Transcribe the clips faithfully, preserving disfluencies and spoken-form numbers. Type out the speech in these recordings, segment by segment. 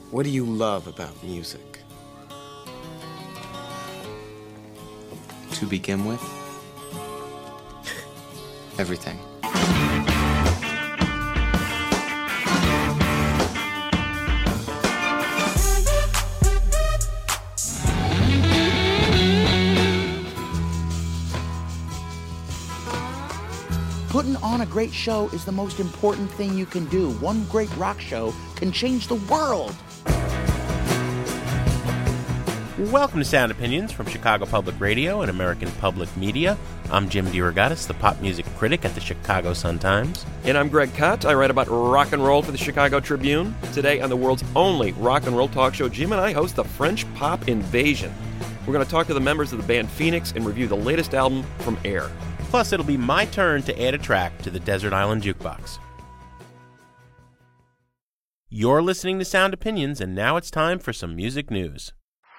What do you love about music? To begin with, everything. Putting on a great show is the most important thing you can do. One great rock show can change the world. Welcome to Sound Opinions from Chicago Public Radio and American Public Media. I'm Jim DeRogatis, the pop music critic at the Chicago Sun-Times. And I'm Greg Kot. I write about rock and roll for the Chicago Tribune. Today on the world's only rock and roll talk show, Jim and I host the French Pop Invasion. We're going to talk to the members of the band Phoenix and review the latest album from Air. Plus, it'll be my turn to add a track to the Desert Island Jukebox. You're listening to Sound Opinions, and now it's time for some music news.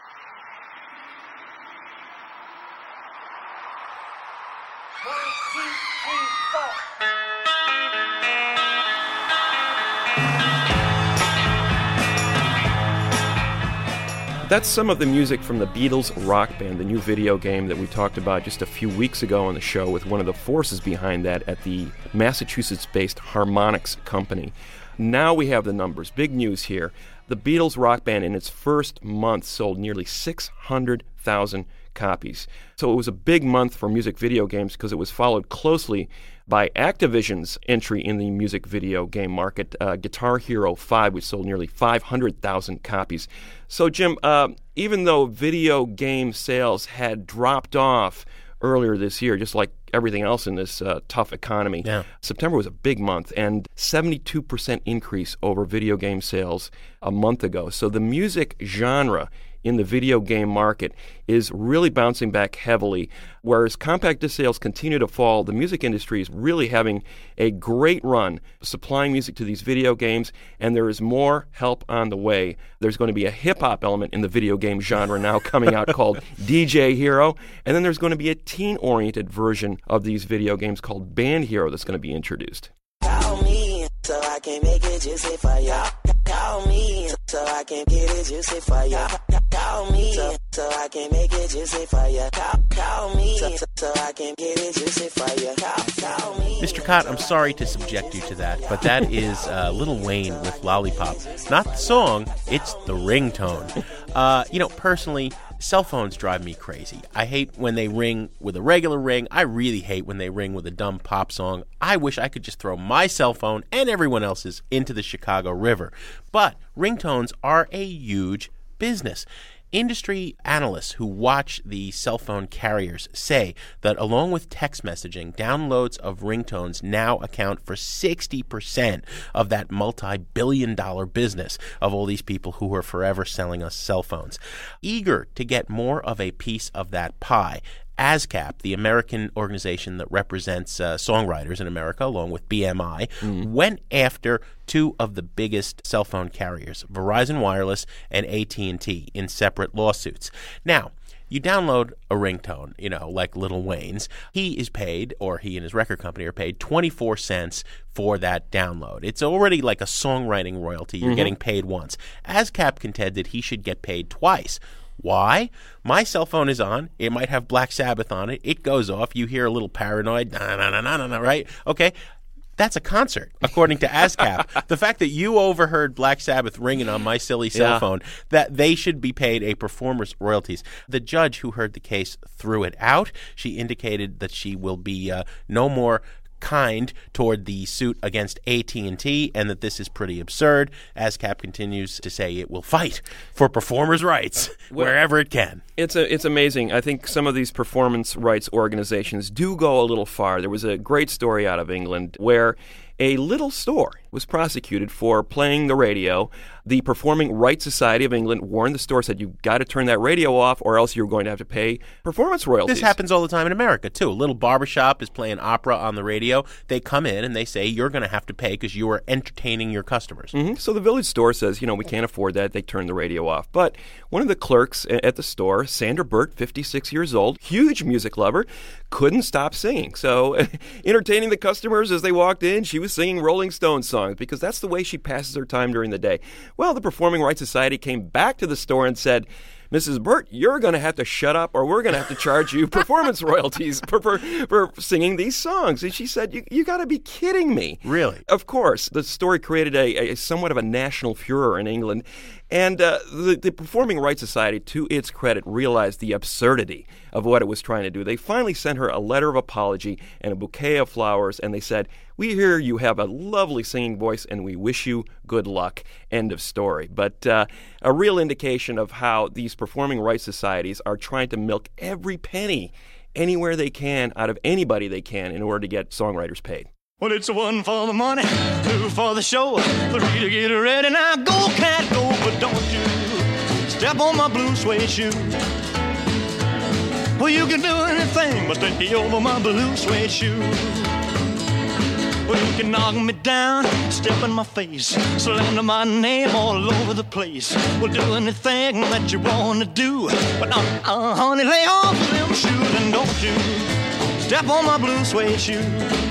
That's some of the music from the Beatles Rock Band, the new video game that we talked about just a few weeks ago on the show with one of the forces behind that at the Massachusetts-based Harmonix Company. Now we have the numbers. Big news here. The Beatles Rock Band in its first month sold nearly six hundred thousand copies. So it was a big month for music video games because it was followed closely by Activision's entry in the music video game market, uh, Guitar Hero five, which sold nearly five hundred thousand copies. So, Jim, uh, even though video game sales had dropped off earlier this year, just like everything else in this uh, tough economy, yeah. September was a big month, and seventy-two percent increase over video game sales a month ago. So the music genre in the video game market is really bouncing back heavily. Whereas compact disc sales continue to fall, the music industry is really having a great run supplying music to these video games, and there is more help on the way. There's going to be a hip-hop element in the video game genre now coming out called D J Hero, and then there's going to be a teen-oriented version of these video games called Band Hero that's going to be introduced. Call me so I can make it juicy for ya. Call me so I can get it juicy for ya. Call me so, so I can make it juicy for ya. Call, call me so, so I can get it juicy for ya. Call, call me. Mister Kot, I'm sorry to subject you to that, but that is uh, Lil Wayne with Lollipop. Not the song, it's the ringtone. Uh, you know, personally, cell phones drive me crazy. I hate when they ring with a regular ring. I really hate when they ring with a dumb pop song. I wish I could just throw my cell phone and everyone else's into the Chicago River. But ringtones are a huge business. Industry analysts who watch the cell phone carriers say that along with text messaging, downloads of ringtones now account for sixty percent of that multi-billion dollar business of all these people who are forever selling us cell phones. Eager to get more of a piece of that pie, ASCAP, the American organization that represents uh, songwriters in America, along with B M I, mm. went after two of the biggest cell phone carriers, Verizon Wireless and A T and T, in separate lawsuits. Now, you download a ringtone, you know, like Lil Wayne's. He is paid, or he and his record company are paid, twenty-four cents for that download. It's already like a songwriting royalty. You're mm-hmm. getting paid once. ASCAP contended he should get paid twice. Why? My cell phone is on. It might have Black Sabbath on it. It goes off. You hear a little paranoid, na na na na na na, right? Okay. That's a concert, according to ASCAP. The fact that you overheard Black Sabbath ringing on my silly cell yeah. phone, that they should be paid a performer's royalties. The judge who heard the case threw it out. She indicated that she will be uh, no more kind toward the suit against A T and T, and that this is pretty absurd. ASCAP continues to say it will fight for performers' rights well, wherever it can. It's a, it's amazing. I think some of these performance rights organizations do go a little far. There was a great story out of England where a little store was prosecuted for playing the radio. The Performing Rights Society of England warned the store, said, you've got to turn that radio off or else you're going to have to pay performance royalties. This happens all the time in America, too. A little barbershop is playing opera on the radio. They come in and they say, you're going to have to pay because you are entertaining your customers. Mm-hmm. So the village store says, you know, we can't afford that. They turn the radio off. But one of the clerks at the store, Sandra Burt, fifty-six years old, huge music lover, couldn't stop singing. So entertaining the customers as they walked in, she was singing Rolling Stones songs. songs because that's the way she passes her time during the day. Well, the Performing Rights Society came back to the store and said, Missus Burt, you're going to have to shut up or we're going to have to charge you performance royalties for, for, for singing these songs. And she said, you, you got to be kidding me. Really? Of course. The story created a, a somewhat of a national furor in England. And uh, the, the Performing Rights Society, to its credit, realized the absurdity of what it was trying to do. They finally sent her a letter of apology and a bouquet of flowers, and they said, we hear you have a lovely singing voice, and we wish you good luck. End of story. But uh, a real indication of how these performing rights societies are trying to milk every penny anywhere they can out of anybody they can in order to get songwriters paid. Well, it's one for the money, two for the show, three to get ready. Now go, cat, go, but don't you step on my blue suede shoe. Well, you can do anything but take me over my blue suede shoe. Well, you can knock me down, step in my face, slander my name all over the place. Well, do anything that you want to do, but uh, uh, honey, lay off them shoes and don't you step on my blue suede shoe.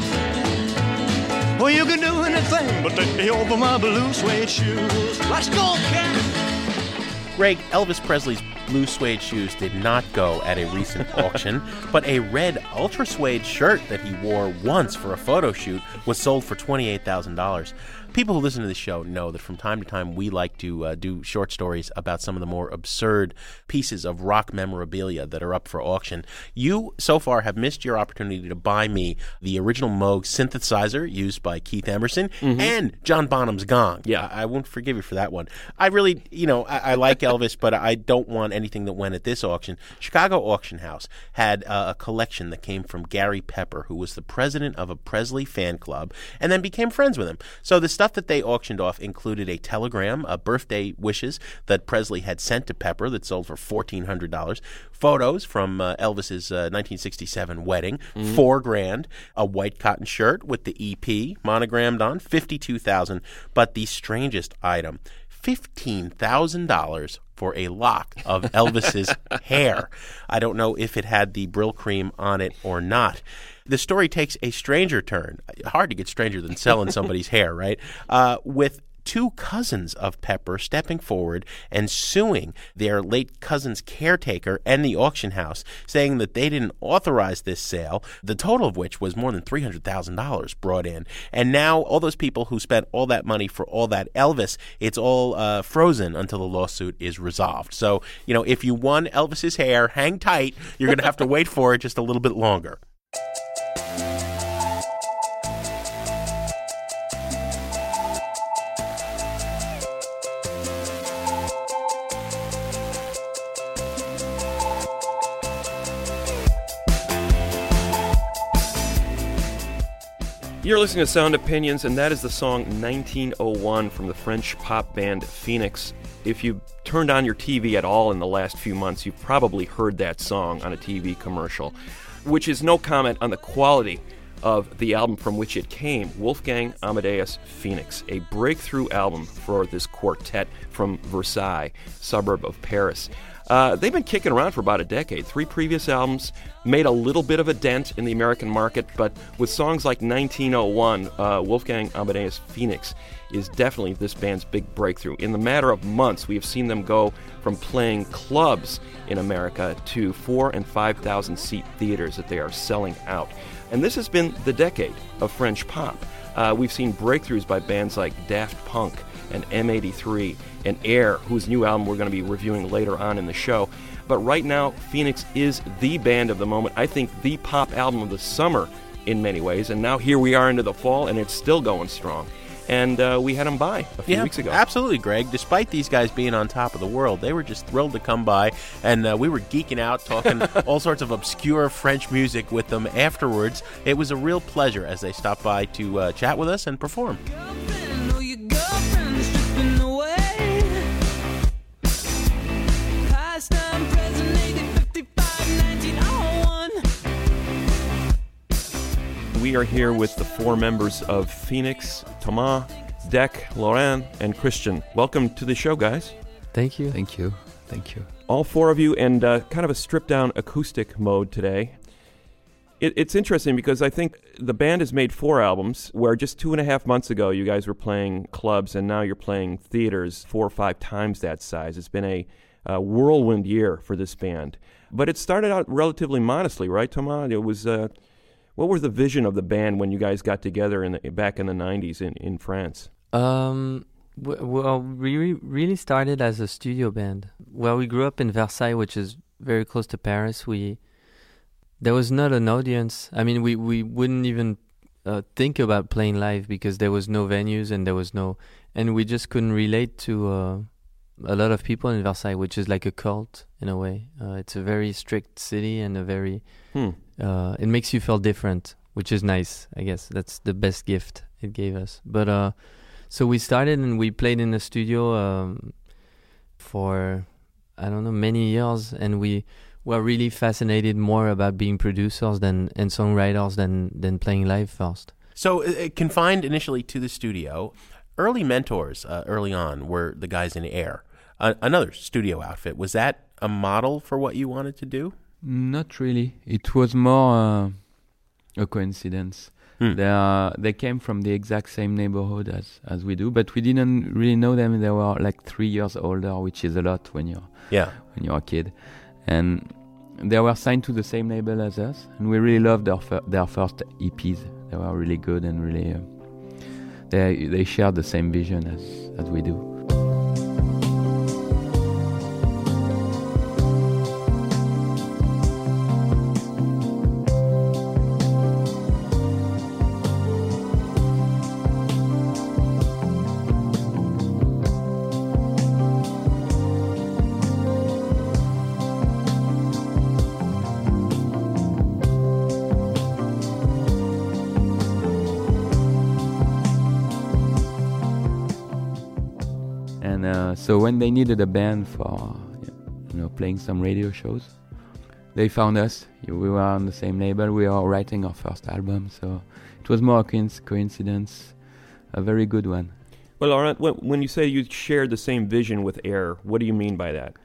Well, you can do anything but take me over my blue suede shoes. Let's go, cat! Greg, Elvis Presley's blue suede shoes did not go at a recent auction, but a red ultra suede shirt that he wore once for a photo shoot was sold for twenty-eight thousand dollars. People who listen to this show know that from time to time we like to uh, do short stories about some of the more absurd pieces of rock memorabilia that are up for auction. You, so far, have missed your opportunity to buy me the original Moog synthesizer used by Keith Emerson mm-hmm. and John Bonham's gong. Yeah. I-, I won't forgive you for that one. I really, you know, I, I like Elvis, but I don't want anything that went at this auction. Chicago Auction House had uh, a collection that came from Gary Pepper, who was the president of a Presley fan club and then became friends with him. So the stuff that they auctioned off included a telegram, a birthday wishes that Presley had sent to Pepper that sold for fourteen hundred dollars, photos from uh, Elvis's uh, nineteen sixty-seven wedding, mm-hmm. four grand, a white cotton shirt with the E P monogrammed on, fifty-two thousand dollars, but the strangest item, fifteen thousand dollars for a lock of Elvis's hair. I don't know if it had the Brill cream on it or not. The story takes a stranger turn. Hard to get stranger than selling somebody's hair, right? Uh, with two cousins of Pepper stepping forward and suing their late cousin's caretaker and the auction house, saying that they didn't authorize this sale, the total of which was more than three hundred thousand dollars brought in. And now all those people who spent all that money for all that Elvis, it's all uh, frozen until the lawsuit is resolved. So, you know, if you won Elvis's hair, hang tight. You're going to have to wait for it just a little bit longer. You're listening to Sound Opinions, and that is the song nineteen oh one from the French pop band Phoenix. If you turned on your T V at all in the last few months, you've probably heard that song on a T V commercial, which is no comment on the quality of the album from which it came, Wolfgang Amadeus Phoenix, a breakthrough album for this quartet from Versailles, suburb of Paris. Uh, they've been kicking around for about a decade. Three previous albums made a little bit of a dent in the American market, but with songs like nineteen oh one, uh, Wolfgang Amadeus Phoenix is definitely this band's big breakthrough. In the matter of months, we have seen them go from playing clubs in America to four and five thousand seat theaters that they are selling out. And this has been the decade of French pop. Uh, we've seen breakthroughs by bands like Daft Punk and M eighty-three and Air, whose new album we're going to be reviewing later on in the show. But right now, Phoenix is the band of the moment. I think the pop album of the summer in many ways. And now here we are into the fall, and it's still going strong. And uh, we had them by a few yeah, weeks ago. Absolutely, Greg. Despite these guys being on top of the world, they were just thrilled to come by, and uh, we were geeking out, talking all sorts of obscure French music with them afterwards. It was a real pleasure as they stopped by to uh, chat with us and perform. We are here with the four members of Phoenix, Thomas, Dec, Laurent, and Christian. Welcome to the show, guys. Thank you. Thank you. Thank you. All four of you in uh, kind of a stripped-down acoustic mode today. It, it's interesting because I think the band has made four albums where just two and a half months ago you guys were playing clubs and now you're playing theaters four or five times that size. It's been a, a whirlwind year for this band. But it started out relatively modestly, right, Thomas? It was, uh, what was the vision of the band when you guys got together in the, back in the nineties in, in France? Um, w- well, we re- really started as a studio band. Well, we grew up in Versailles, which is very close to Paris. We There was not an audience. I mean, we, we wouldn't even uh, think about playing live because there was no venues and there was no... And we just couldn't relate to uh, a lot of people in Versailles, which is like a cult in a way. Uh, it's a very strict city and a very... Hmm. Uh, it makes you feel different, which is nice, I guess. That's the best gift it gave us. But uh, so we started and we played in the studio um, for, I don't know, many years. And we... We're really fascinated more about being producers than and songwriters than, than playing live first. So uh, confined initially to the studio, early mentors uh, early on were the guys in Air, uh, another studio outfit. Was that a model for what you wanted to do? Not really. It was more uh, a coincidence. Hmm. They uh, they came from the exact same neighborhood as, as we do, but we didn't really know them. They were like three years older, which is a lot when you're yeah when you're a kid. And they were signed to the same label as us, and we really loved their fir- their first E Ps. They were really good and really uh, they they shared the same vision as as we do. So when they needed a band for, you know, playing some radio shows, they found us. We were on the same label. We were writing our first album, so it was more a coincidence, a very good one. Well, Laurent, when you say you shared the same vision with Air, what do you mean by that?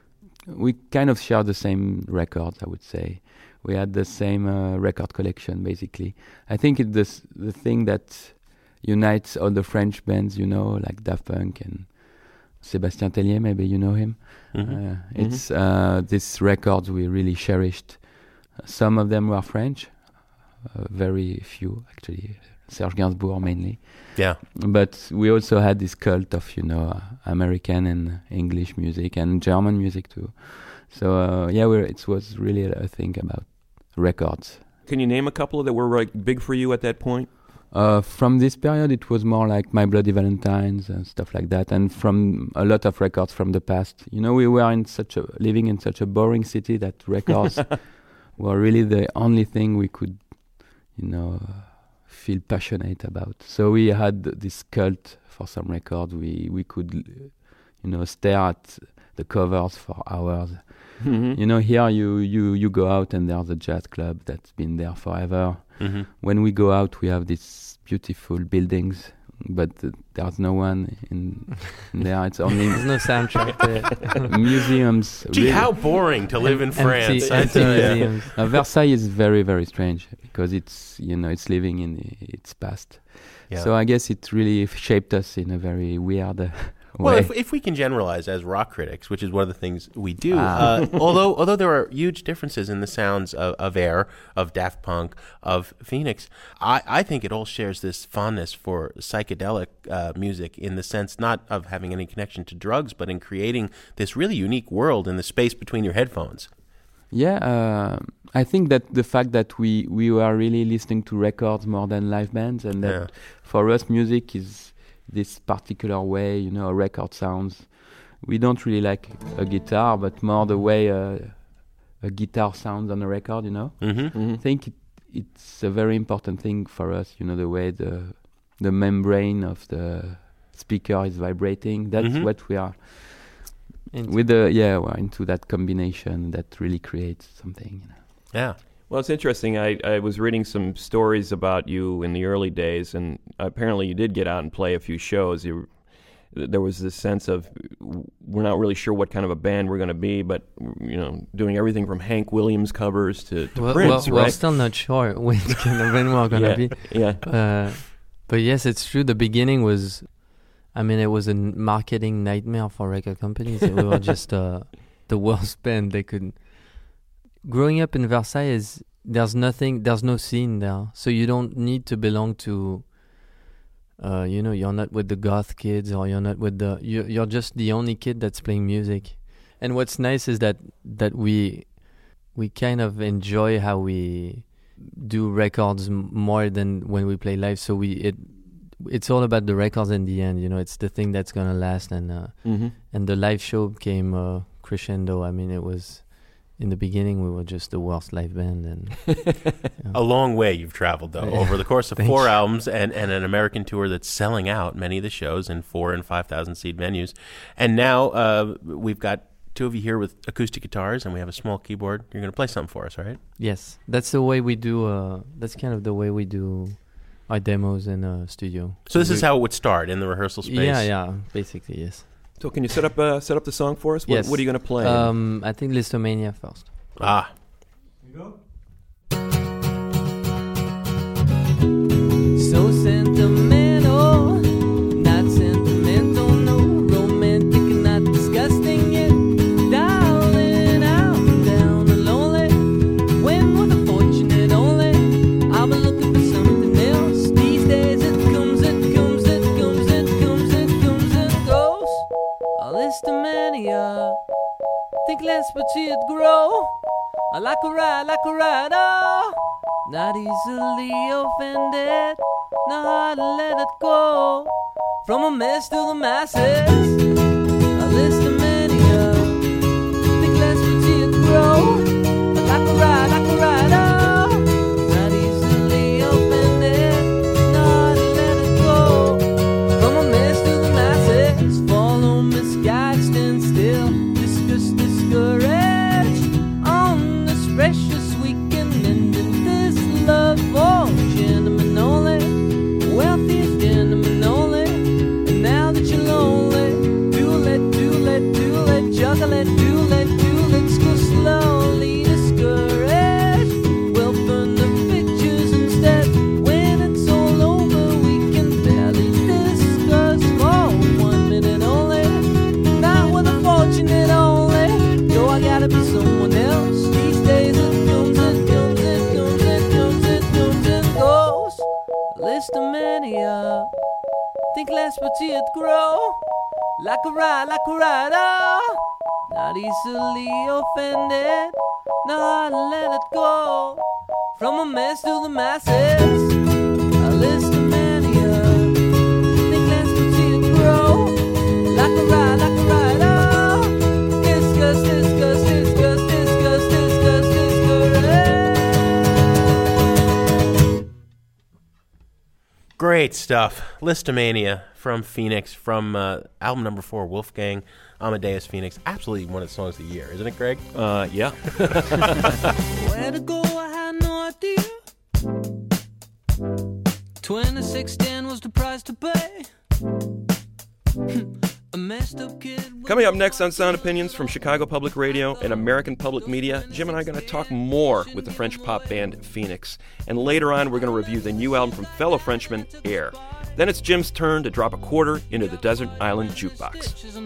We kind of shared the same records, I would say. We had the same uh, record collection, basically. I think it's the, the thing that unites all the French bands, you know, like Daft Punk and Sébastien Tellier, maybe you know him. Mm-hmm. Uh, it's mm-hmm. uh, these records we really cherished. Some of them were French, uh, very few actually. Serge Gainsbourg mainly. Yeah. But we also had this cult of, you know, uh, American and English music and German music too. So uh, yeah, we're, it was really a thing about records. Can you name a couple that were like big for you at that point? Uh, from this period, it was more like My Bloody Valentines and stuff like that, and from a lot of records from the past. You know, we were in such a living in such a boring city that records were really the only thing we could, you know, uh, feel passionate about. So we had this cult for some records. We we could, you know, stare at the covers for hours. Mm-hmm. You know, here you, you, you go out and there's a jazz club that's been there forever. Mm-hmm. When we go out, we have these beautiful buildings, but uh, there's no one in, in there. It's only there's no soundtrack there. Museums. Gee, really. How boring to live in France. Empty, empty museums. Uh, Versailles is very, very strange because it's, you know, it's living in its past. Yeah. So I guess it really shaped us in a very weird uh, Well, way. if, if we can generalize as rock critics, which is one of the things we do, ah. uh, although although there are huge differences in the sounds of, of Air, of Daft Punk, of Phoenix, I, I think it all shares this fondness for psychedelic uh, music in the sense not of having any connection to drugs, but in creating this really unique world in the space between your headphones. Yeah, uh, I think that the fact that we, we were really listening to records more than live bands, and that yeah. for us music is this particular way, you know, a record sounds. We don't really like a guitar, but more the way a, a guitar sounds on a record, you know. Mm-hmm. Mm-hmm. I think it, it's a very important thing for us, you know, the way the the membrane of the speaker is vibrating. That's mm-hmm. what we are into. With the yeah, we're into that combination that really creates something, you know. Yeah. Well, it's interesting. I, I was reading some stories about you in the early days, and apparently you did get out and play a few shows. You th- there was this sense of we're not really sure what kind of a band we're going to be, but you know, doing everything from Hank Williams covers to, to well, Prince, well, right? We're still not sure which kind of band we're gonna yeah, be. Yeah. Uh, but yes, it's true. The beginning was, I mean, it was a n- marketing nightmare for record companies. We were just uh, the worst band they could. Growing up in Versailles is there's nothing, there's no scene there, so you don't need to belong to. Uh, you know, you're not with the goth kids, or you're not with the. You, you're just the only kid that's playing music. And what's nice is that that we we kind of enjoy how we do records m- more than when we play live. So we it it's all about the records in the end. You know, it's the thing that's gonna last. And uh, mm-hmm. and the live show came uh, crescendo. I mean, it was. In the beginning, we were just the worst live band. And yeah. A long way you've traveled, though, yeah. over the course of Thank four you. albums and, and an American tour that's selling out many of the shows in four and five thousand seat venues. And now uh, we've got two of you here with acoustic guitars, and we have a small keyboard. You're going to play something for us, right? Yes, that's the way we do. Uh, that's kind of the way we do our demos in a studio. So this we, is how it would start in the rehearsal space. Yeah, yeah, basically yes. So can you set up uh, set up the song for us? What, yes. what are you going to play? Um, I think Listomania first. Ah. Here you go. So sentimental, not sentimental, no romantic, not disgusting yet. Darling, I'm down and lonely. When was the fortunate only? I've been looking for something else. These days it comes, it comes, it comes, it comes, it comes and goes. A listomania, think less but see it grow. I like a ride, like a ride, oh. Not easily offended, not hard to let it go. From a mess to the masses, a listomania. Think less but see it grow. Like a ride, like a ride, oh. Not easily offended, not hard to let it go. From a mess to the masses, follow misguided, stand still, discuss, discouraged. On this precious weekend, ending this love for gentlemen only, wealthiest gentlemen only. And now that you're lonely, do let, do let, do let, juggle it, do let, do let's go slowly, discouraged. We'll burn the pictures instead. When it's all over, we can barely discuss for one minute only. Not with a fortunate only. Yo, I gotta be someone else. These days it comes, it comes, it comes, it comes, it comes and goes. Listomania. Think less but see it grow. Like a ride, like a ride, oh. Not easily offended, not hard to let it go. From a mess to the masses, a listomania. Think less but see it grow. Like a ride, like a ride, oh. Discuss, discuss, discuss, discuss, discuss, discuss. Great stuff. Listomania from Phoenix, from uh, album number four, Wolfgang Amadeus Phoenix. Absolutely one of the songs of the year, isn't it, Greg? Uh, yeah. Where to go, I had no idea. twenty sixteen was the price to pay. A messed up kid. Coming up next on Sound Opinions from Chicago Public Radio and American Public Media, Jim and I are going to talk more with the French pop band Phoenix. And later on, we're going to review the new album from fellow Frenchman, Air. Then it's Jim's turn to drop a quarter into the Desert Island Jukebox.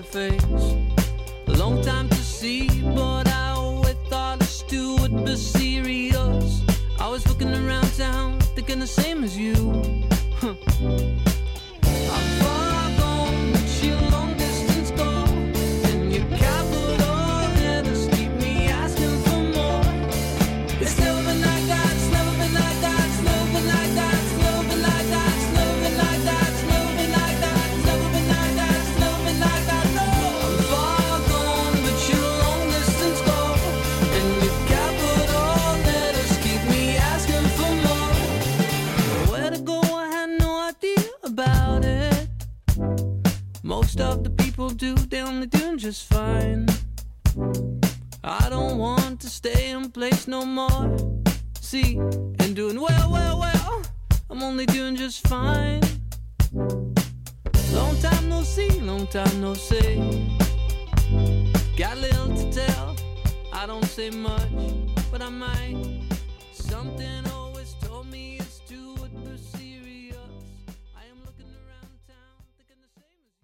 A long time to see, but I always thought this too would be serious. I was looking around town, thinking the same as you. Huh. I'm far gone, but you long distance go. And your capital letters keep me asking for more. It's never been like that, it's never been like that, it's never been like that, it's never been like that, it's never been like that, it's never been like that, it's never been like that, it's never been like that, no. I'm far gone, but you long distance go. And your capital letters keep me asking for more. Where to go, I had no idea about it. Most of the people do, they only doing just fine. I don't want to stay in place no more. See, and doing well, well, well, I'm only doing just fine. Long time no see, long time no see. Got little to tell, I don't say much, but I might. Something always told me it's too serious. I am looking around town, thinking the same as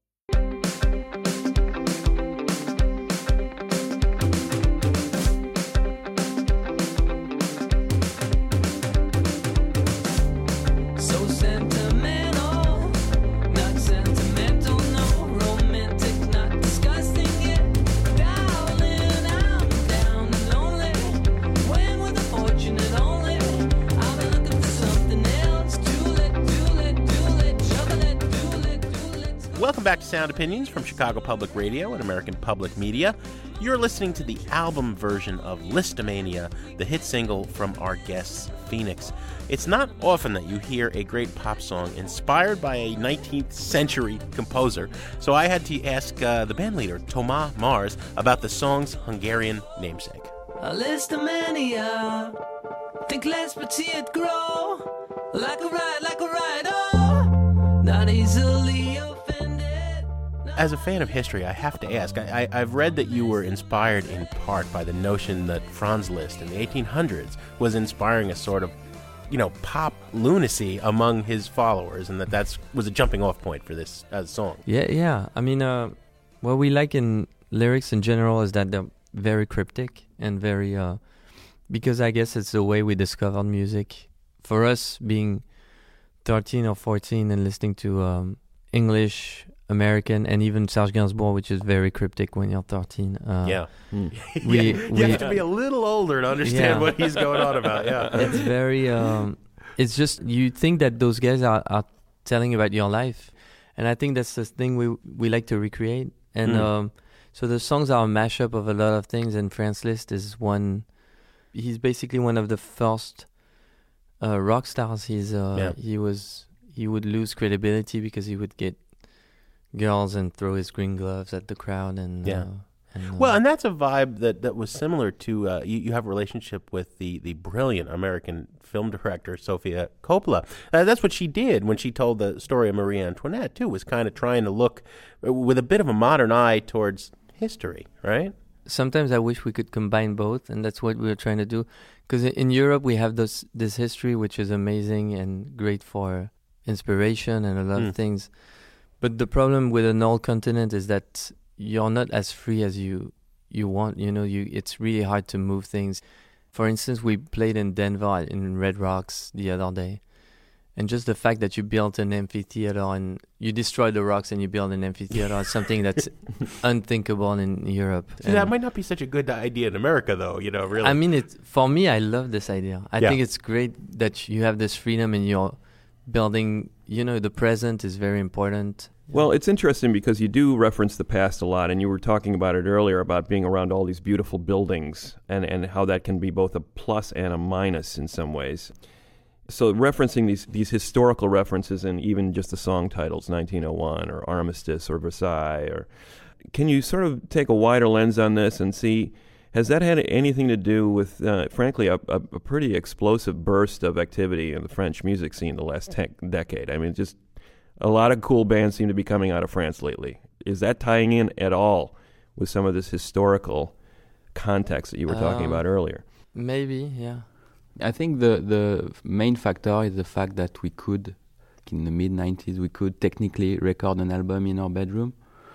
you. So sentimental, not sentimental, no. Romantic, not disgusting yet. Darling, I'm down and lonely. When with a fortunate only. I've been looking for something else. Doolett, doolett, doolett, chocolate, doolett, doolett. Welcome back to Sound Opinions from Chicago Public Radio and American Public Media. You're listening to the album version of Listomania, the hit single from our guests, Phoenix. It's not often that you hear a great pop song inspired by a nineteenth century composer, so I had to ask uh, the bandleader, Thomas Mars, about the song's Hungarian namesake. A Listomania, think less but see it grow. Like a ride, like a ride, oh, not easily offended. As a fan of history, I have to ask, I, I, I've read that you were inspired in part by the notion that Franz Liszt in the eighteen hundreds was inspiring a sort of, you know, pop lunacy among his followers, and that that was a jumping off point for this uh, song. Yeah, yeah. I mean, uh, what we like in lyrics in general is that they're very cryptic and very, uh, because I guess it's the way we discovered music. For us, being thirteen or fourteen and listening to um, English, American, and even Serge Gainsbourg, which is very cryptic when you're thirteen. Uh, yeah. We, yeah. we You have to be a little older to understand Yeah. what he's going on about, yeah. It's very, um, it's just, you think that those guys are, are telling about your life. And I think that's the thing we we like to recreate. And Mm. um, so the songs are a mashup of a lot of things, and Franz Liszt is one, he's basically one of the first uh, rock stars. He's, uh, Yeah. he was, he would lose credibility because he would get girls and throw his green gloves at the crowd. And Yeah. uh, and, uh, Well, and that's a vibe that, that was similar to, uh, you, you have a relationship with the, the brilliant American film director, Sofia Coppola. Uh, that's what she did when she told the story of Marie Antoinette, too, was kind of trying to look with a bit of a modern eye towards history, right? sometimes I wish we could combine both, and that's what we're trying to do. Because in Europe, we have this this history, which is amazing and great for inspiration and a lot Mm. of things. But the problem with an old continent is that you're not as free as you you want. You know, you it's really hard to move things. For instance, we played in Denver in Red Rocks the other day. And just the fact that you built an amphitheater and you destroy the rocks and you build an amphitheater is something that's unthinkable in Europe. See, that might not be such a good idea in America, though, you know, really. I mean, it, for me, I love this idea. I Yeah. think it's great that you have this freedom in your building. You know, the present is very important. Well, it's interesting because you do reference the past a lot, and you were talking about it earlier about being around all these beautiful buildings and, and how that can be both a plus and a minus in some ways. So referencing these these historical references and even just the song titles, nineteen oh one or Armistice or Versailles, or can you sort of take a wider lens on this and see, has that had anything to do with, uh, frankly, a, a, a pretty explosive burst of activity in the French music scene the last te- decade? I mean, just a lot of cool bands seem to be coming out of France lately. Is that tying in at all with some of this historical context that you were talking Um, about earlier? Maybe, yeah. I think the the main factor is the fact that we could, in the mid nineties, we could technically record an album in our bedroom.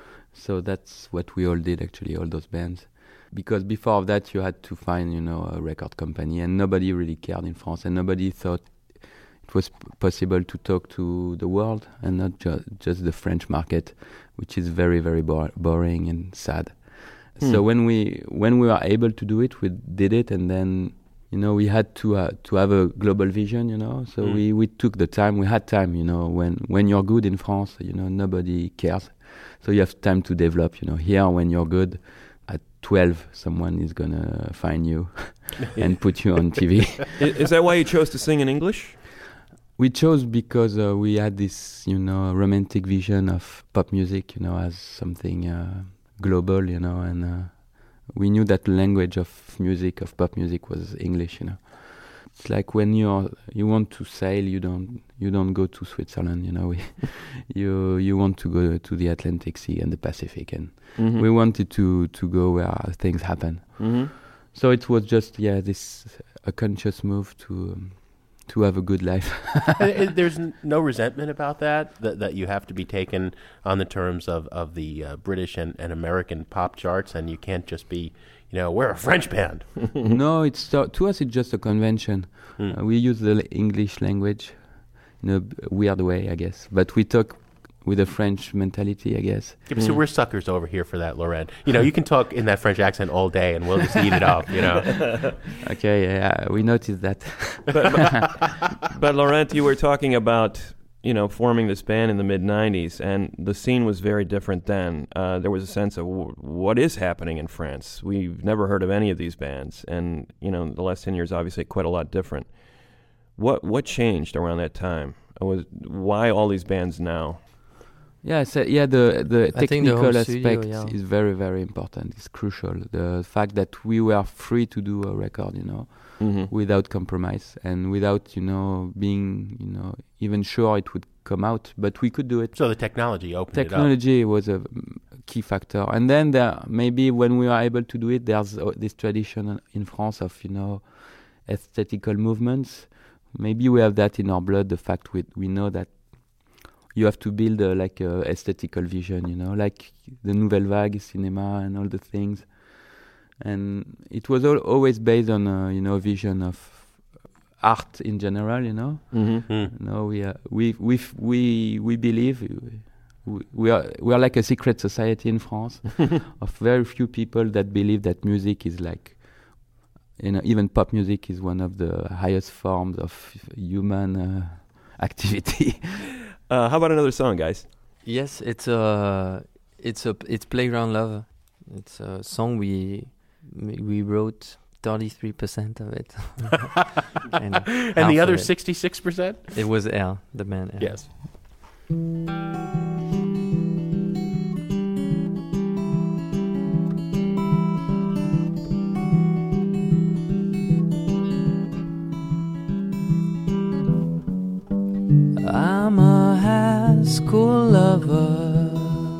So that's what we all did, actually, all those bands. Because before that, you had to find, you know, a record company, and nobody really cared in France, and nobody thought it was p- possible to talk to the world and not ju- just the French market, which is very, very bo- boring and sad. Hmm. So when we when we were able to do it, we did it, and then, you know, we had to uh, to have a global vision, you know. So Mm. we, we took the time. We had time, you know. When when you're good in France, you know, nobody cares. So you have time to develop, you know. Here, when you're good, at twelve, someone is gonna find you and put you on T V. is, is that why you chose to sing in English? We chose because uh, we had this, you know, romantic vision of pop music, you know, as something uh, global, you know, and uh, we knew that the language of music, of pop music, was English, you know. It's like when you you want to sail, you don't you don't go to Switzerland. You know, we, you you want to go to the Atlantic Sea and the Pacific, and Mm-hmm. we wanted to to go where things happen. Mm-hmm. So it was just yeah, this a conscious move to um, to have a good life. And- and there's n- no resentment about that, that, that you have to be taken on the terms of, of the uh, British and, and American pop charts, and you can't just be, you know, we're a French band. No, it's to, to us it's just a convention. Hmm. Uh, we use the l- English language in a b- weird way, I guess, but we talk with a French mentality, I guess. Yeah, but so we're suckers over here for that, Laurent. You know, you can talk in that French accent all day, and we'll just eat it up, you know. Okay, yeah, we noticed that. But, but, but Laurent, you were talking about, you know, forming this band in the mid nineties, and the scene was very different then. Uh, there was a sense of w- what is happening in France. We've never heard of any of these bands, and you know, the last ten years obviously quite a lot different. What what changed around that time? Was why all these bands now? Yeah, so yeah, the the I think the technical home aspect studio, yeah. is very very important. It's crucial. The fact that we were free to do a record, you know, Mm-hmm. without compromise and without you know being you know even sure it would come out, but we could do it. So the technology opened it up. Technology was a mm, key factor, and then there maybe when we are able to do it, there's uh, this tradition in France of you know aesthetical movements. Maybe we have that in our blood. The fact we we know that you have to build a, like a aesthetical vision, you know, like the Nouvelle Vague cinema and all the things. And it was all, always based on a, you know, vision of art in general, you know. Mm-hmm. Hmm. You know, we, uh, we, we, f- we, we believe we, we are we are like a secret society in France of very few people that believe that music is like, you know, even pop music is one of the highest forms of human uh, activity. Uh, how about another song, guys? Yes, it's a it's a it's Playground Love. It's a song we we wrote thirty-three percent of it, and, And half the of other it, sixty-six percent? it was L, the man L. Yes. I'm a high school lover,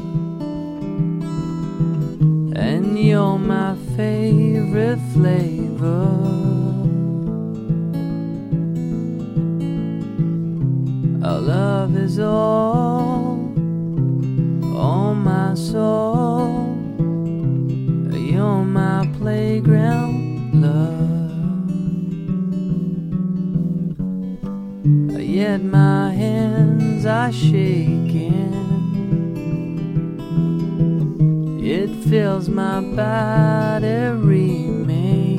and you're my favorite flavor. Our love is all on my soul. You're my playground love. Yet my hands are shaking. It fills my battery main.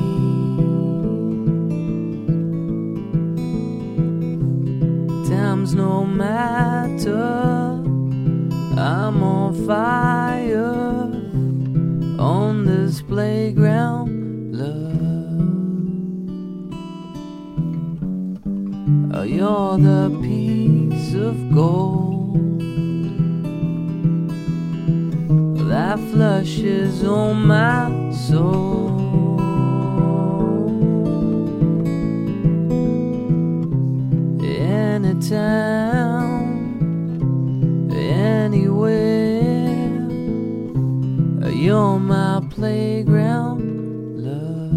Times no matter, I'm on fire on this playground, love. Oh, you're the piece of gold that flushes on my soul. Anytime, anywhere, you're my playground, love.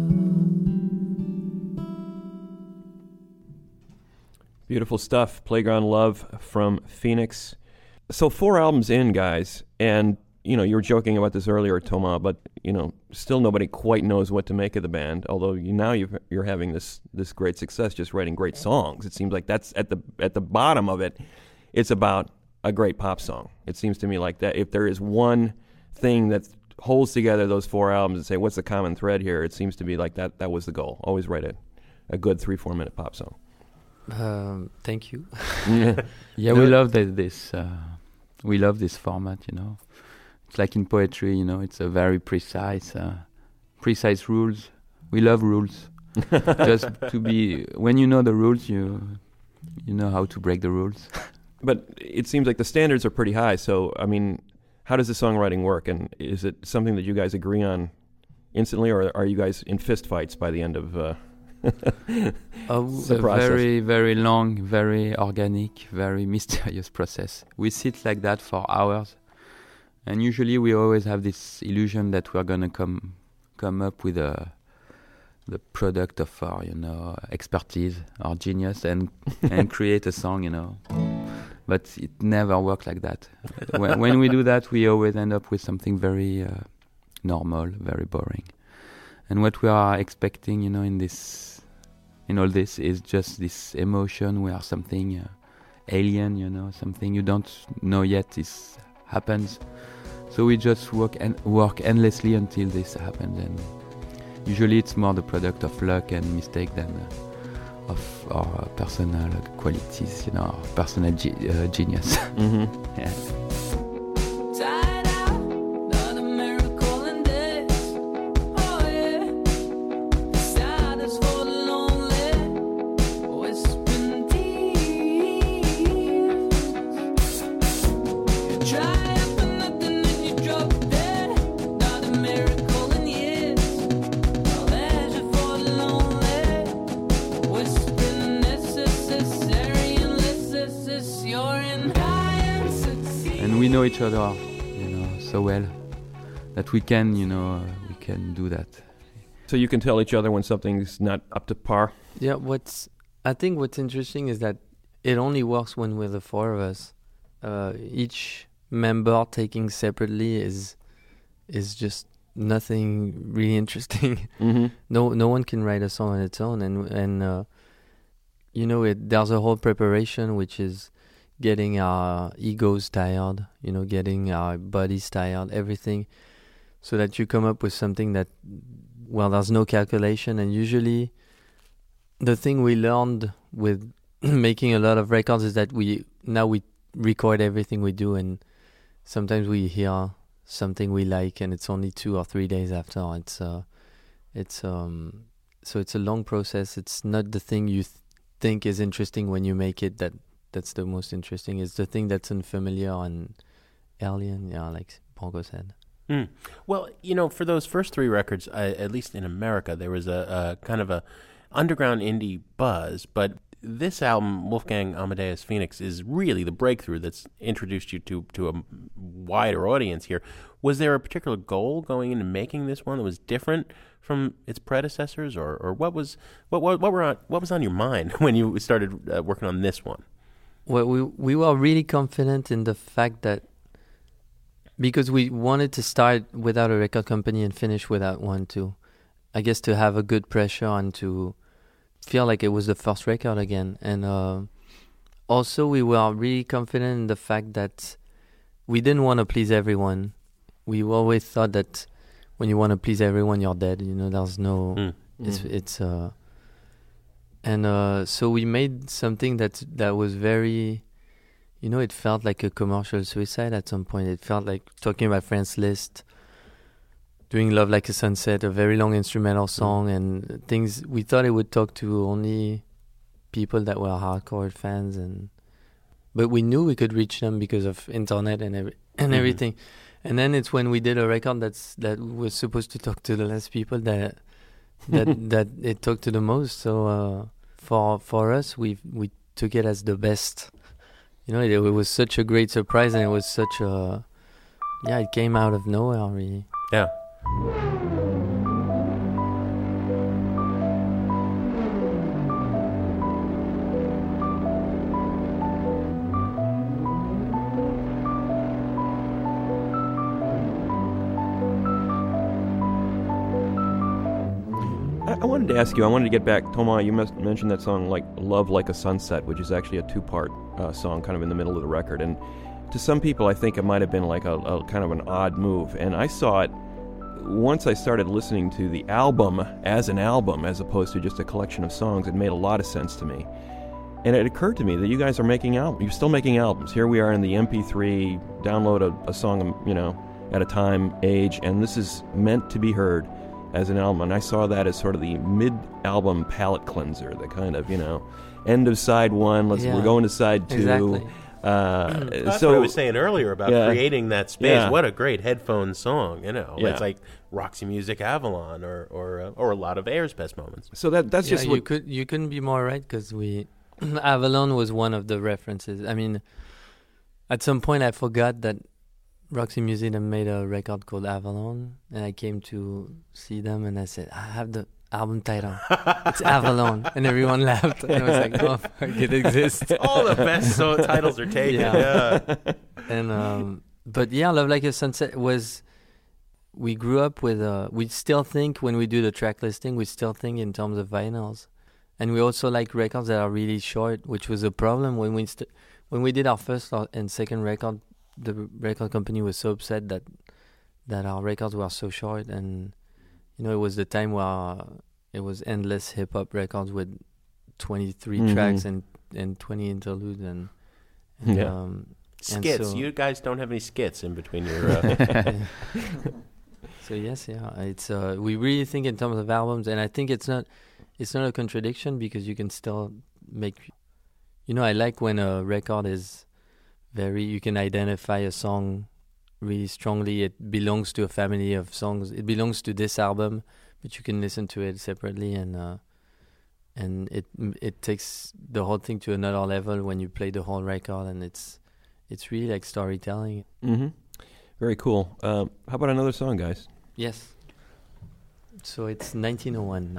Beautiful stuff. Playground Love from Phoenix. So four albums in, guys, and you know, you were joking about this earlier, Thomas, but you know, still nobody quite knows what to make of the band. Although you, now you've, you're having this this great success, just writing great songs. It seems like that's at the at the bottom of it. It's about a great pop song. It seems to me like that. If there is one thing that holds together those four albums and say what's the common thread here, it seems to be like that. That was the goal. Always write a a good three four minute pop song. Um, thank you. Yeah, we love that this. Uh, we love this format. You know, it's like in poetry. You know, it's a very precise, uh, precise rules. We love rules. Just to be when you know the rules, you you know how to break the rules. But it seems like the standards are pretty high. So I mean, how does the songwriting work? And is it something that you guys agree on instantly, or are you guys in fist fights by the end of uh, a, a very, very long, very organic, very mysterious process. We sit like that for hours, and usually we always have this illusion that we are gonna come come up with a the product of our, you know, expertise, our genius, and and create a song, you know. But it never works like that. when, when we do that, we always end up with something very uh, normal, very boring. And what we are expecting, you know, in this, in all this, is just this emotion where something uh, alien, you know, something you don't know yet is happens. So we just work and work endlessly until this happens. And usually it's more the product of luck and mistake than uh, of our personal qualities, you know, our personal ge- uh, genius. Mm-hmm. Yeah. We know each other, you know, so well that we can, you know, uh, we can do that. So you can tell each other when something's not up to par? Yeah, what's I think what's interesting is that it only works when we're the four of us. Uh, each member taking separately is is just nothing really interesting. Mm-hmm. No, no one can write a song on its own, and and uh, you know, it there's a whole preparation which is getting our egos tired, you know, getting our bodies tired, everything, so that you come up with something that, well, there's no calculation. And usually the thing we learned with making a lot of records is that we now we record everything we do, and sometimes we hear something we like and it's only two or three days after. It's uh, it's um, so it's a long process. It's not the thing you th- think is interesting when you make it that that's the most interesting. It's the thing that's unfamiliar and alien, yeah, like Bongo said. Mm. Well, you know, for those first three records, uh, at least in America, there was a, a kind of a underground indie buzz, but this album, Wolfgang Amadeus Phoenix, is really the breakthrough that's introduced you to, to a wider audience here. Was there a particular goal going into making this one that was different from its predecessors, or, or what was what what what were on, what was on your mind when you started uh, working on this one? Well, we we were really confident in the fact that because we wanted to start without a record company and finish without one too. I guess to have a good pressure and to feel like it was the first record again. And uh, also we were really confident in the fact that we didn't want to please everyone. We always thought that when you want to please everyone, you're dead. You know, there's no... Mm. It's... Mm. it's uh, and uh, so we made something that that was very... You know, it felt like a commercial suicide at some point. It felt like talking about Franz Liszt, doing Love Like a Sunset, a very long instrumental song, mm. and things. We thought it would talk to only people that were hardcore fans, and but we knew we could reach them because of internet and every, and mm-hmm. everything. And then it's when we did a record that's that was supposed to talk to the less people that that that it talked to the most. So uh, for for us, we we took it as the best. You know, it, it was such a great surprise, and it was such a yeah. It came out of nowhere, really. Yeah. I wanted to ask you, I wanted to get back, Thomas, you must mentioned that song, like Love Like a Sunset, which is actually a two-part uh, song kind of in the middle of the record. And to some people, I think it might have been like a, a kind of an odd move. And I saw it once I started listening to the album as an album, as opposed to just a collection of songs. It made a lot of sense to me. And it occurred to me that you guys are making albums. You're still making albums. Here we are in the M P three, download a, a song, you know, at a time, age, and this is meant to be heard as an album. And I saw that as sort of the mid-album palate cleanser, the kind of, you know, end of side one, let's yeah, we're going to side two. Exactly. Uh, That's so what I was saying earlier about yeah. creating that space. Yeah. What a great headphone song, you know. Yeah. It's like Roxy Music Avalon or or uh, or a lot of Air's best moments. So that that's yeah, just you what, could you couldn't be more right because we Avalon was one of the references. I mean, at some point I forgot that Roxy Music had made a record called Avalon, and I came to see them and I said, I have the album title. It's Avalon, and everyone laughed. And I was like, oh, fuck, it exists. All the best so titles are taken. Yeah. Yeah. And um, but yeah, Love Like a Sunset was. We grew up with. Uh, we still think when we do the track listing, we still think in terms of vinyls, and we also like records that are really short, which was a problem when we st- when we did our first and second record. The record company was so upset that that our records were so short, and you know it was the time where uh, it was endless hip hop records with twenty-three mm-hmm. tracks and and twenty interludes and, and yeah. um, skits. so, You guys don't have any skits in between your. Uh... so yes, yeah, it's uh, we really think in terms of albums, and I think it's not it's not a contradiction because you can still make. You know, I like when a record is. Very, you can identify a song really strongly. It belongs to a family of songs. It belongs to this album, but you can listen to it separately, and uh, and it it takes the whole thing to another level when you play the whole record, and it's it's really like storytelling. Mm-hmm. Very cool. Um, how about another song, guys? Yes. So it's nineteen oh one.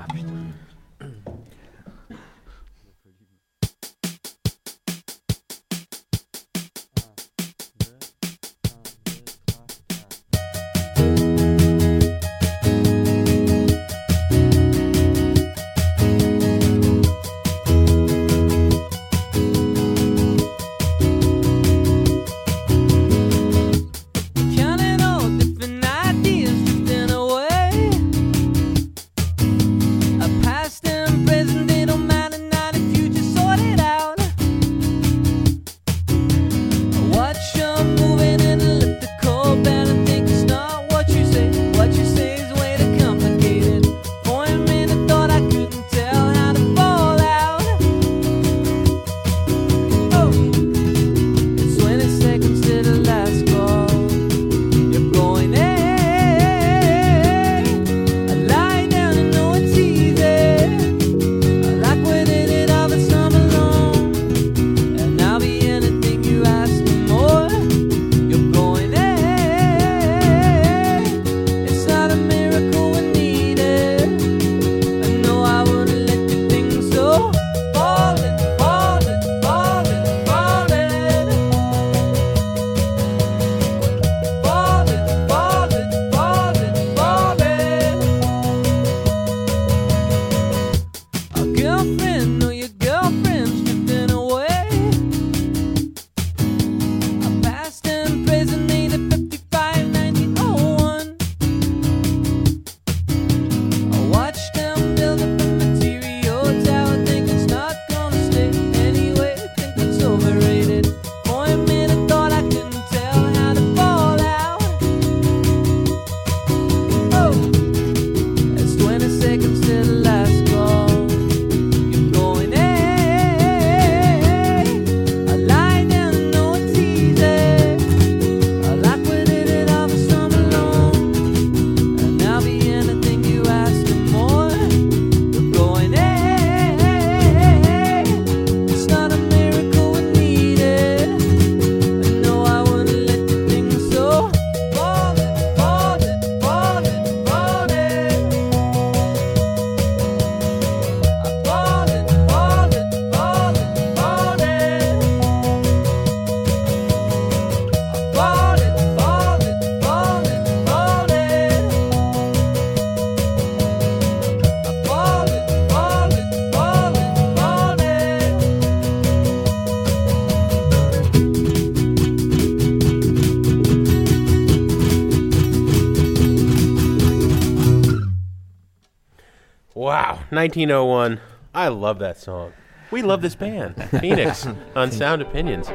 Wow, nineteen oh one. I love that song. We love this band, Phoenix, on Sound Opinions.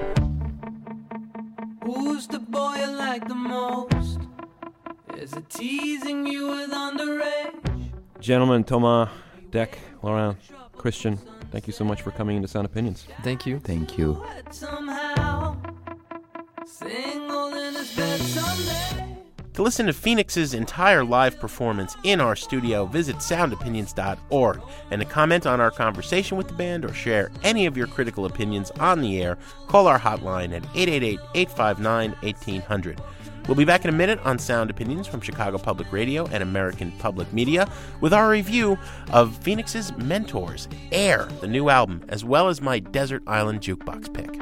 Who's the boy you like the most? Is it teasing you with underage? Gentlemen, Thomas, Deck, Laurent, Christian, thank you so much for coming into Sound Opinions. Thank you. Thank you. Somehow that someday. To listen to Phoenix's entire live performance in our studio, visit sound opinions dot org. And to comment on our conversation with the band or share any of your critical opinions on the air, call our hotline at eight eight eight, eight five nine, one eight hundred. We'll be back in a minute on Sound Opinions from Chicago Public Radio and American Public Media with our review of Phoenix's Mentors, Air, the new album, as well as my Desert Island Jukebox pick.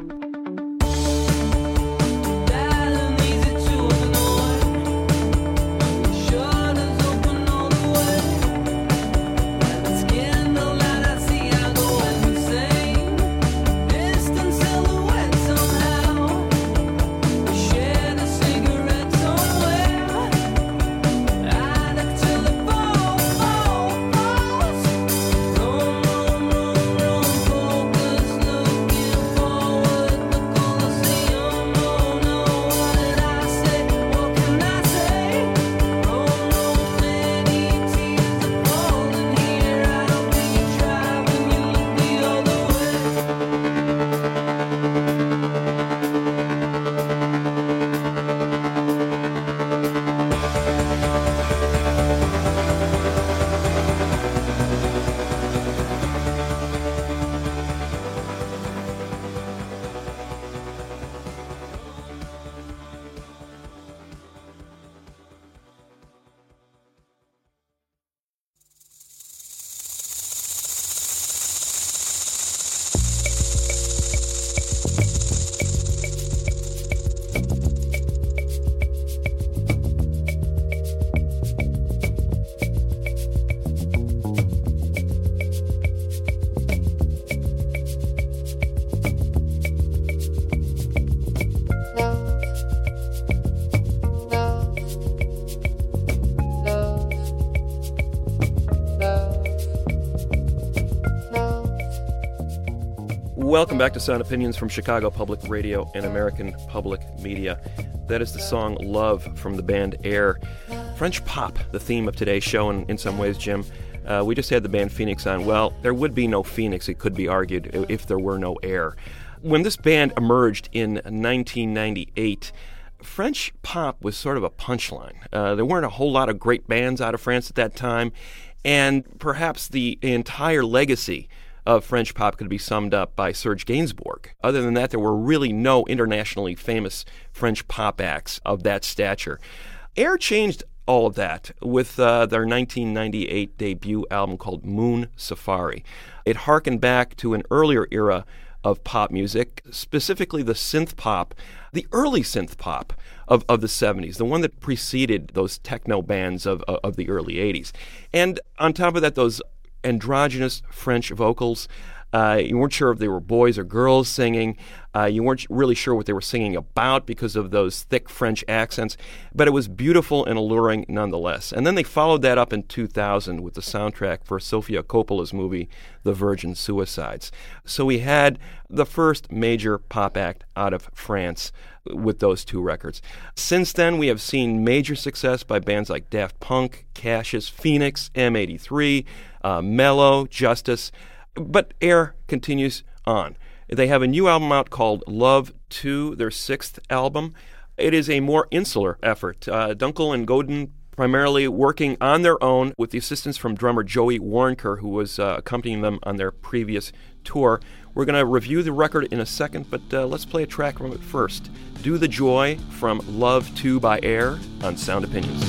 Welcome back to Sound Opinions from Chicago Public Radio and American Public Media. That is the song Love from the band Air. French pop, the theme of today's show, and in some ways, Jim, uh, we just had the band Phoenix on. Well, there would be no Phoenix, it could be argued, if there were no Air. When this band emerged in nineteen ninety-eight, French pop was sort of a punchline. Uh, there weren't a whole lot of great bands out of France at that time, and perhaps the entire legacy of French pop could be summed up by Serge Gainsbourg. Other than that, there were really no internationally famous French pop acts of that stature. Air changed all of that with uh, their nineteen ninety-eight debut album called Moon Safari. It harkened back to an earlier era of pop music, specifically the synth pop, the early synth pop of, of the seventies, the one that preceded those techno bands of, of, of the early eighties. And on top of that, those androgynous French vocals. Uh, you weren't sure if they were boys or girls singing. Uh, you weren't really sure what they were singing about because of those thick French accents, but it was beautiful and alluring nonetheless. And then they followed that up in two thousand with the soundtrack for Sofia Coppola's movie, The Virgin Suicides. So we had the first major pop act out of France with those two records. Since then, we have seen major success by bands like Daft Punk, Cassius, Phoenix, M eighty-three, uh, Mello, Justice. But Air continues on. They have a new album out called Love two, their sixth album. It is a more insular effort. Uh, Dunkel and Godin primarily working on their own with the assistance from drummer Joey Waronker, who was uh, accompanying them on their previous tour. We're going to review the record in a second, but uh, let's play a track from it first. Do the Joy from Love two by Air on Sound Opinions.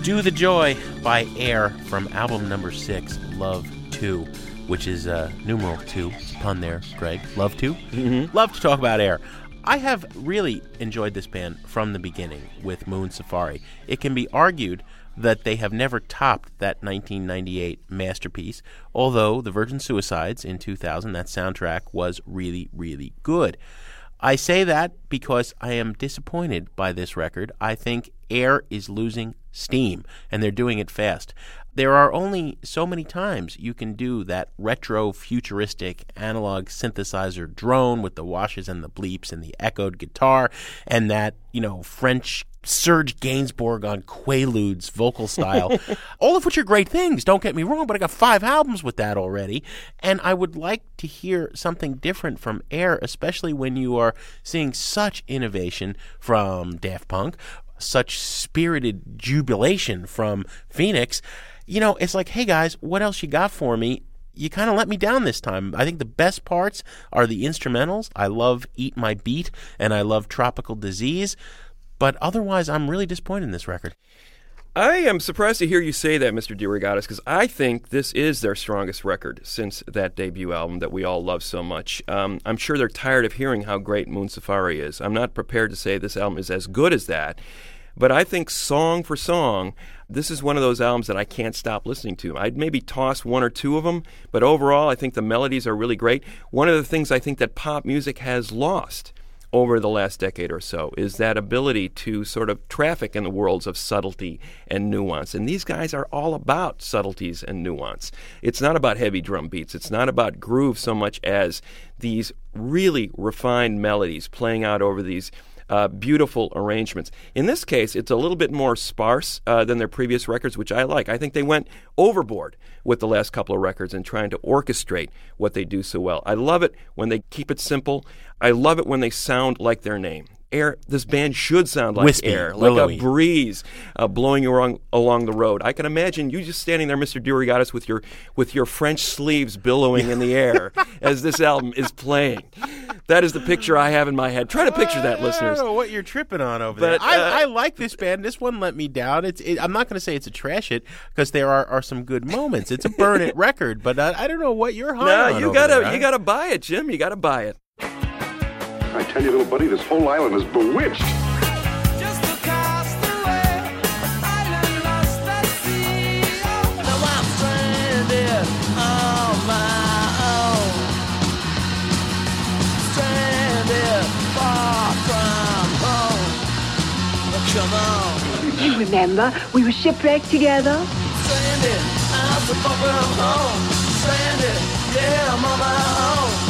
Do the Joy by Air from album number six, Love two, which is uh, numeral two. Pun there, Greg. Love two? Mm-hmm. Love to talk about Air. I have really enjoyed this band from the beginning with Moon Safari. It can be argued that they have never topped that nineteen ninety-eight masterpiece, although The Virgin Suicides in two thousand, that soundtrack, was really, really good. I say that because I am disappointed by this record. I think Air is losing steam, and they're doing it fast. There are only so many times you can do that retro, futuristic, analog synthesizer drone with the washes and the bleeps and the echoed guitar and that, you know, French Serge Gainsbourg on Quaaludes vocal style, all of which are great things, don't get me wrong, but I got five albums with that already, and I would like to hear something different from Air, especially when you are seeing such innovation from Daft Punk, such spirited jubilation from Phoenix. You know, it's like, hey guys, what else you got for me? You kind of let me down this time. I think the best parts are the instrumentals. I love Eat My Beat, and I love Tropical Disease. But otherwise, I'm really disappointed in this record. I am surprised to hear you say that, Mister DeRogatis, because I think this is their strongest record since that debut album that we all love so much. Um, I'm sure they're tired of hearing how great Moon Safari is. I'm not prepared to say this album is as good as that, but I think song for song, this is one of those albums that I can't stop listening to. I'd maybe toss one or two of them, but overall, I think the melodies are really great. One of the things I think that pop music has lost over the last decade or so is that ability to sort of traffic in the worlds of subtlety and nuance. And these guys are all about subtleties and nuance. It's not about heavy drum beats. It's not about groove so much as these really refined melodies playing out over these Uh, beautiful arrangements. In this case, it's a little bit more sparse uh, than their previous records, which I like. I think they went overboard with the last couple of records in trying to orchestrate what they do so well. I love it when they keep it simple. I love it when they sound like their name. Air. This band should sound like Wispy, air, like willowy. a breeze uh, blowing you along, along the road. I can imagine you just standing there, Mister DeRogatis, with your with your French sleeves billowing in the air as this album is playing. That is the picture I have in my head. Try to picture that, I listeners. don't know what you're tripping on over But, there. I, uh, I like this band. This one let me down. It's. It, I'm not going to say it's a trash it because there are, are some good moments. It's a burn it record, but I, I don't know what you're high No, on you over gotta there. you gotta buy it, Jim. You gotta buy it. I tell you, little buddy, this whole island is bewitched. Just across the way, island lost at sea. Oh, now I'm stranded on my own. Stranded far from home. Oh, come on. You remember, we were shipwrecked together. Stranded, I'm so far from home. Stranded, yeah, I'm on my own.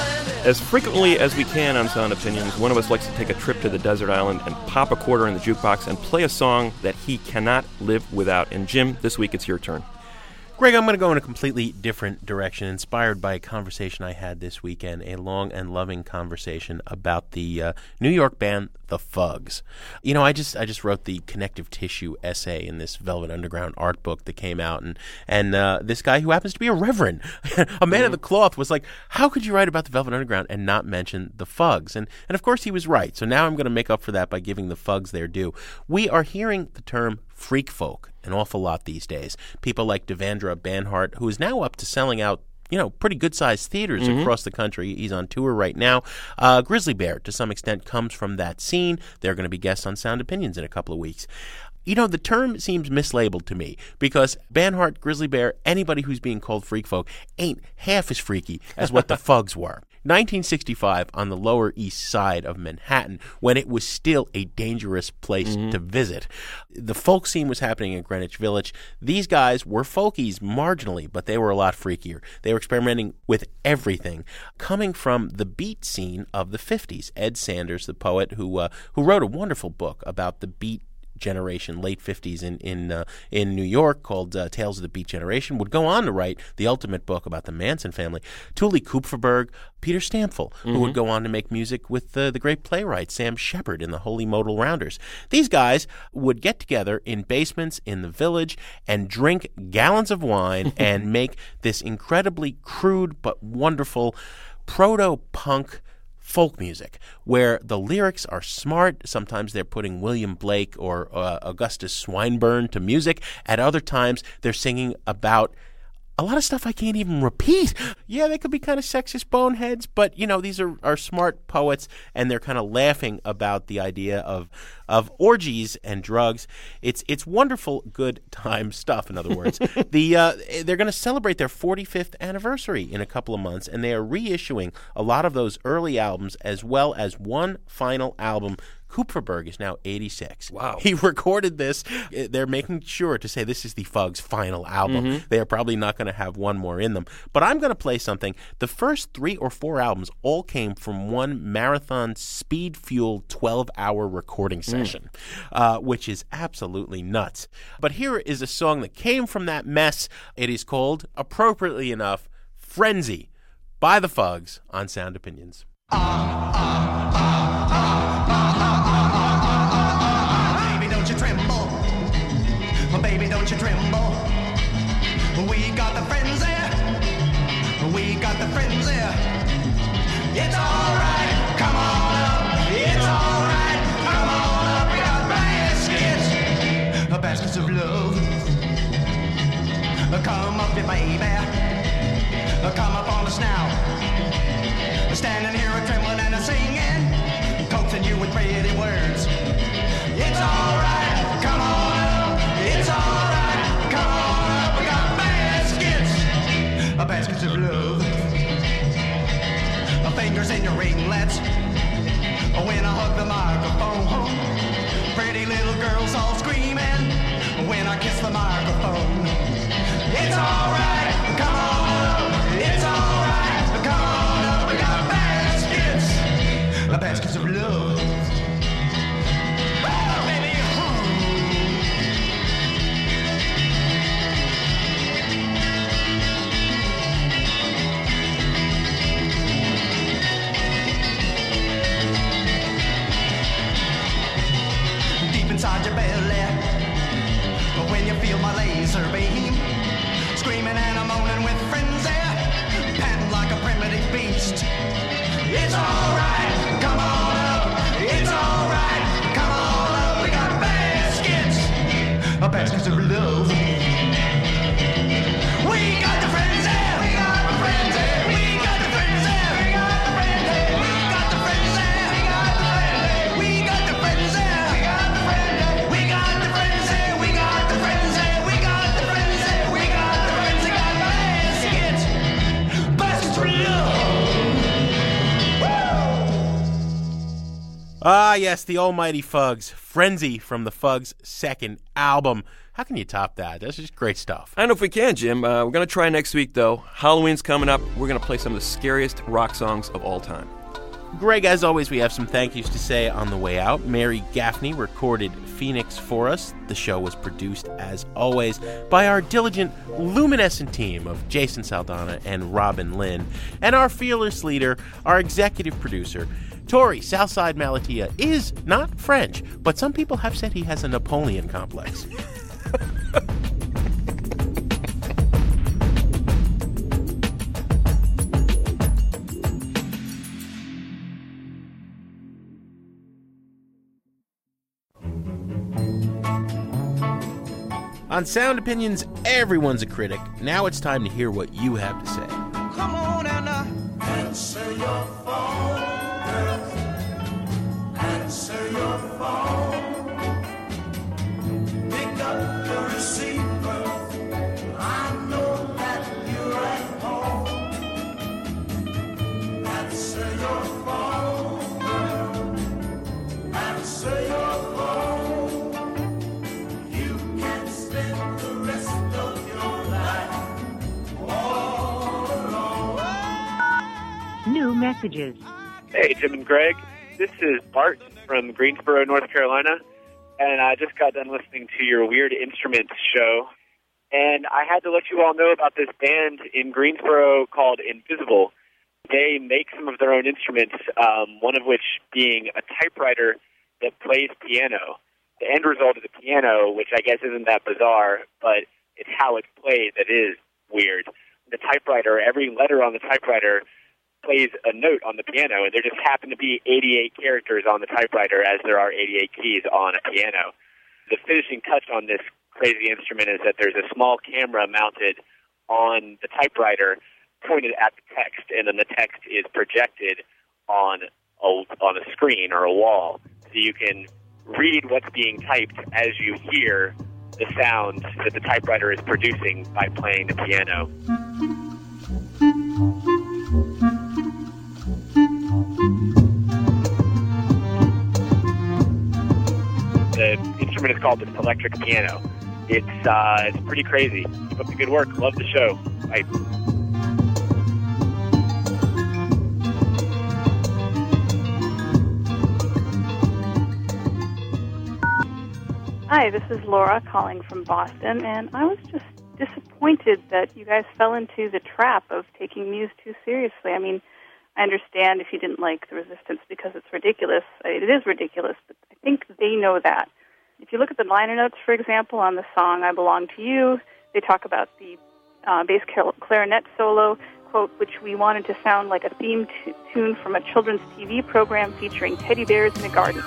As frequently as we can on Sound Opinions, one of us likes to take a trip to the desert island and pop a quarter in the jukebox and play a song that he cannot live without. And Jim, this week it's your turn. Greg, I'm going to go in a completely different direction, inspired by a conversation I had this weekend, a long and loving conversation about the uh, New York band The Fugs. You know, I just I just wrote the connective tissue essay in this Velvet Underground art book that came out, and and uh, this guy who happens to be a reverend, a man of the cloth, was like, how could you write about the Velvet Underground and not mention The Fugs? And, and of course he was right, so now I'm going to make up for that by giving The Fugs their due. We are hearing the term freak folk an awful lot these days. People like Devendra Banhart, who is now up to selling out, you know, pretty good-sized theaters mm-hmm. across the country. He's on tour right now. Uh, Grizzly Bear, to some extent, comes from that scene. They're going to be guests on Sound Opinions in a couple of weeks. You know, the term seems mislabeled to me because Banhart, Grizzly Bear, anybody who's being called freak folk ain't half as freaky as what the Fugs were. nineteen sixty-five, on the Lower East Side of Manhattan, when it was still a dangerous place mm-hmm. to visit. The folk scene was happening in Greenwich Village. These guys were folkies marginally, but they were a lot freakier. They were experimenting with everything, coming from the beat scene of the fifties. Ed Sanders, the poet who uh, who wrote a wonderful book about the beat generation, late fifties in in uh, in New York, called uh, Tales of the Beat Generation, would go on to write the ultimate book about the Manson family. Tuli Kupferberg, Peter Stampfel, mm-hmm. who would go on to make music with uh, the great playwright Sam Shepard in the Holy Modal Rounders. These guys would get together in basements in the village and drink gallons of wine and make this incredibly crude but wonderful proto-punk folk music, where the lyrics are smart. Sometimes they're putting William Blake or uh, Augustus Swinburne to music. At other times, they're singing about a lot of stuff I can't even repeat. Yeah, they could be kind of sexist boneheads, but, you know, these are, are smart poets, and they're kind of laughing about the idea of of orgies and drugs. It's it's wonderful, good time stuff, in other words. the uh, They're going to celebrate their forty-fifth anniversary in a couple of months, and they are reissuing a lot of those early albums as well as one final album. Kupferberg is now eighty-six. Wow. He recorded this. They're making sure to say this is the Fugs' final album. Mm-hmm. They are probably not going to have one more in them. But I'm going to play something. The first three or four albums all came from one marathon, speed-fueled twelve-hour recording session, mm. uh, which is absolutely nuts. But here is a song that came from that mess. It is called, appropriately enough, Frenzy by the Fugs on Sound Opinions. Baby, don't you tremble. Baby, don't you tremble. We got the frenzy. We got the frenzy. It's alright. Come on up. It's alright. Come on up. We got baskets. Baskets of love. Come up, here, baby. Come up on us now. Standing here a trembling and a singing, coaxing you with pretty words. It's alright, come on up. It's alright, come on up. We got baskets, baskets of love. Fingers in your ringlets. When I hug the microphone, pretty little girls all screaming. When I kiss the microphone, it's alright, come on up. It's alright, come on up. We got baskets, baskets of love. Oh, baby. Deep inside your belly, when you feel my laser beam, screaming and I'm moaning with frenzy, panting like a primitive beast. It's alright, come on up. It's alright, come on up. We got baskets, baskets of love. We got the frenzy. We got the frenzy. We got the frenzy. We got the frenzy. We got the frenzy. We got the frenzy. We got the frenzy. We got the frenzy. We got the frenzy. We got the frenzy. We got the frenzy. Got baskets, baskets of love. Ah, yes, the almighty Fugs. Frenzy from the Fugs' second album. How can you top that? That's just great stuff. I don't know if we can, Jim. Uh, we're going to try next week, though. Halloween's coming up. We're going to play some of the scariest rock songs of all time. Greg, as always, we have some thank yous to say on the way out. Mary Gaffney recorded Phoenix for us. The show was produced, as always, by our diligent, luminescent team of Jason Saldana and Robin Lynn. And our fearless leader, our executive producer, Tori Southside Malatia, is not French, but some people have said he has a Napoleon complex. On Sound Opinions, everyone's a critic. Now it's time to hear what you have to say. Come on and uh, answer your phone, girl. Answer your phone. Pick up the receiver. I know that you're at home. Answer your phone, girl. Answer your phone. You can spend the rest of your life all alone. New messages. Hey, Jim and Greg. This is Bart from Greensboro, North Carolina, and I just got done listening to your Weird Instruments show, and I had to let you all know about this band in Greensboro called Invisible. They make some of their own instruments, um, one of which being a typewriter that plays piano. The end result is a piano, which I guess isn't that bizarre, but it's how it's played that is weird. The typewriter, every letter on the typewriter plays a note on the piano, and there just happen to be eighty-eight characters on the typewriter as there are eighty-eight keys on a piano. The finishing touch on this crazy instrument is that there's a small camera mounted on the typewriter pointed at the text, and then the text is projected on a, on a screen or a wall. So you can read what's being typed as you hear the sounds that the typewriter is producing by playing the piano. The instrument is called the electric piano. It's uh, it's pretty crazy. Keep up the good work. Love the show. Bye. Hi, this is Laura calling from Boston, and I was just disappointed that you guys fell into the trap of taking Muse too seriously. I mean, I understand if you didn't like The Resistance because it's ridiculous. It is ridiculous, but I think they know that. If you look at the liner notes, for example, on the song I Belong to You, they talk about the uh, bass clarinet solo, quote, which we wanted to sound like a theme t- tune from a children's T V program featuring teddy bears in a garden.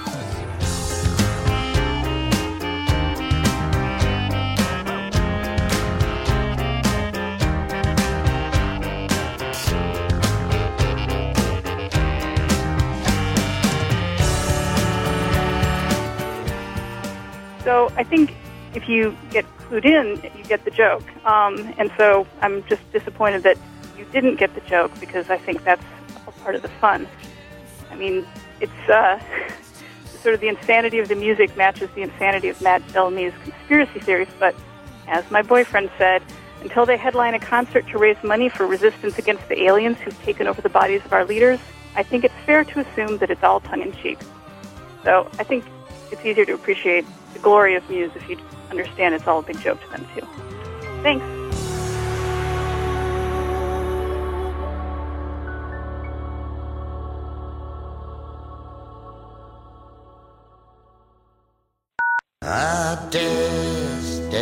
So I think if you get clued in, you get the joke. Um, and so I'm just disappointed that you didn't get the joke, because I think that's a part of the fun. I mean, it's uh, sort of the insanity of the music matches the insanity of Matt Bellamy's conspiracy theories. But as my boyfriend said, until they headline a concert to raise money for resistance against the aliens who've taken over the bodies of our leaders, I think it's fair to assume that it's all tongue-in-cheek. So I think it's easier to appreciate the glory of Muse if you understand it's all a big joke to them, too. Thanks. Adeste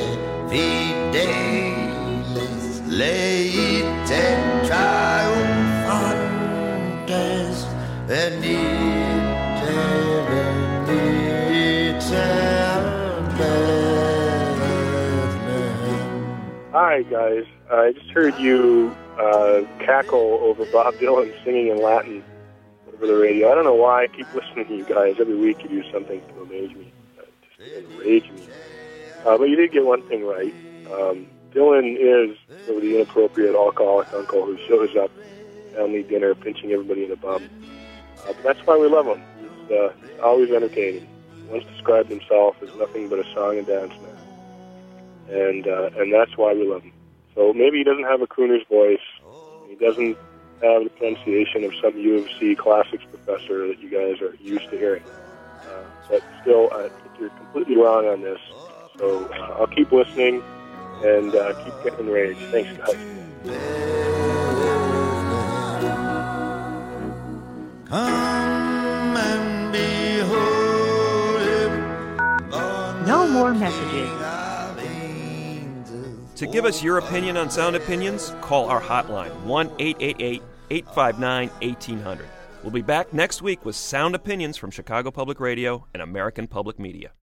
fideles leite triumphantes venite venite. Hi, guys. I just heard you uh, cackle over Bob Dylan singing in Latin over the radio. I don't know why I keep listening to you guys. Every week you do something to amaze me, uh, just enrage me. Uh, but you did get one thing right. Um, Dylan is sort of the inappropriate alcoholic uncle who shows up at family dinner pinching everybody in the bum. Uh, but that's why we love him. He's uh, always entertaining. He once described himself as nothing but a song and dance man. And uh, and that's why we love him. So maybe he doesn't have a crooner's voice. He doesn't have the pronunciation of some U of C classics professor that you guys are used to hearing. Uh, but still, I think you're completely wrong on this. So uh, I'll keep listening and uh, keep getting enraged. Thanks, guys. Come and behold him. No more messages. To give us your opinion on Sound Opinions, call our hotline, one eight eight eight, eight five nine, one eight zero zero. We'll be back next week with Sound Opinions from Chicago Public Radio and American Public Media.